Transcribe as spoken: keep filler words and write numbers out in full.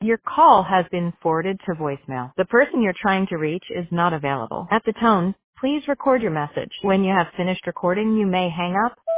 Your call has been forwarded to voicemail. The person you're trying to reach is not available. At the tone, please record your message. When you have finished recording, you may hang up.